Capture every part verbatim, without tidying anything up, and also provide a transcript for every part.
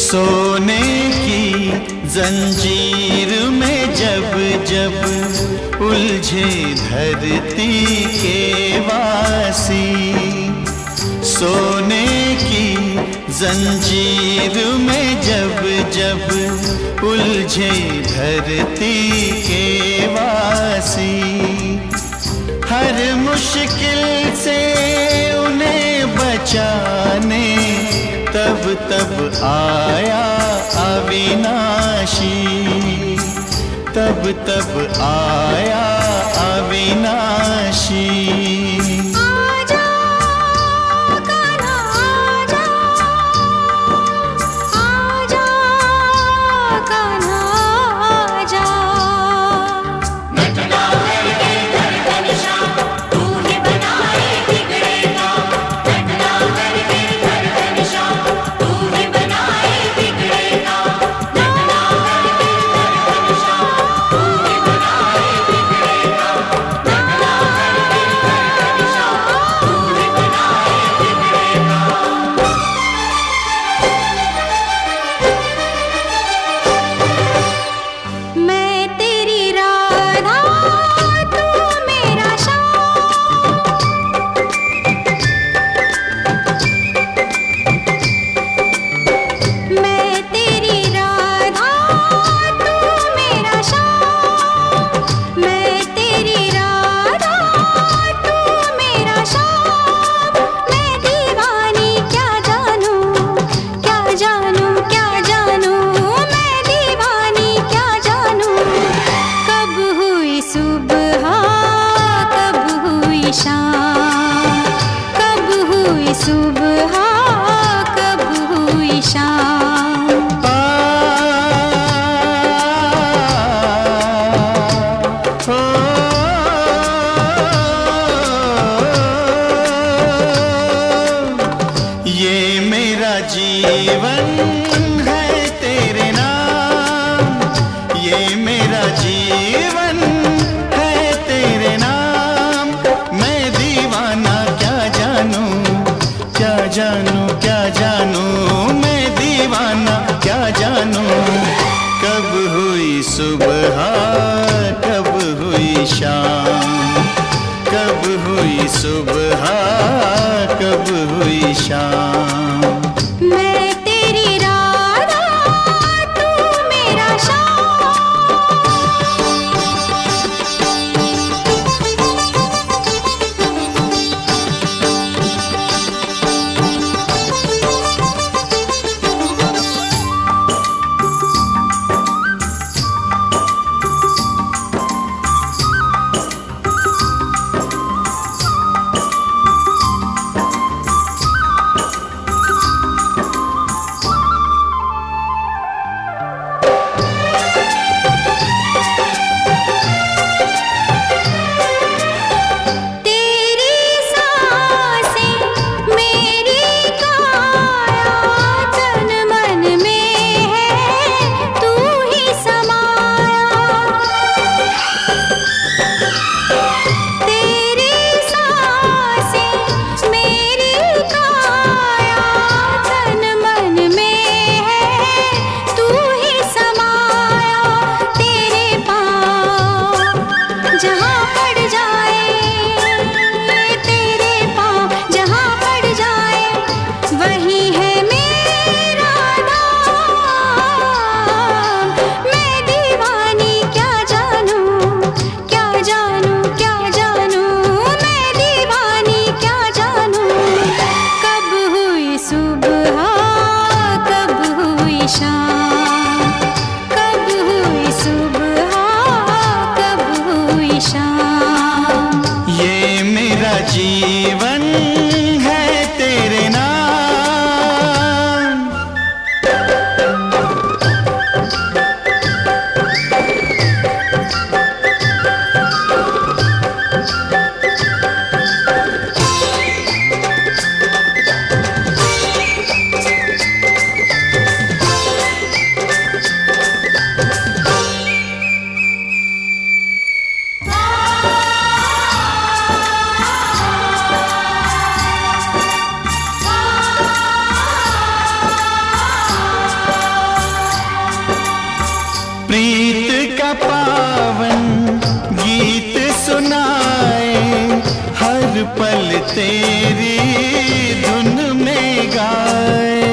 सोने की जंजीर में जब जब उलझे धरती के वासी, सोने की जंजीर में जब जब उलझे धरती के वासी, हर मुश्किल से उन्हें बचाने तब तब आया अविनाशी, तब तब आया अविनाशी। जीवन है तेरे नाम, ये मेरा जीवन है तेरे नाम। मैं दीवाना क्या जानूं, क्या जानूं, क्या जानूं, मैं दीवाना क्या जानूं। कब हुई सुबह, कब हुई शाम, कब हुई सुबह, कब हुई शाम। मैं तेरी राधा पल तेरी धुन में गाए।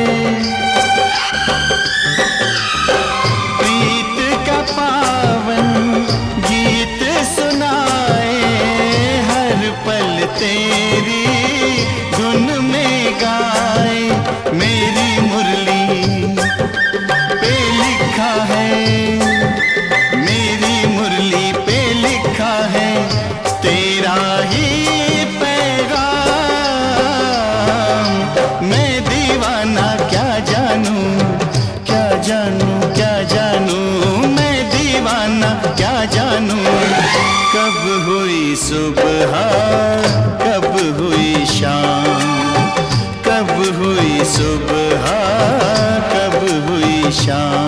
प्रीत का पावन गीत सुनाए, हर पल तेरी धुन में गाए। मेरी मुरली पे लिखा है, मेरी मुरली पे लिखा है तेरा ही मैं दीवाना क्या जानूं, क्या जानूं, क्या जानूं, मैं दीवाना क्या जानूं। कब हुई सुबह, कब हुई शाम, कब हुई सुबह, कब हुई शाम।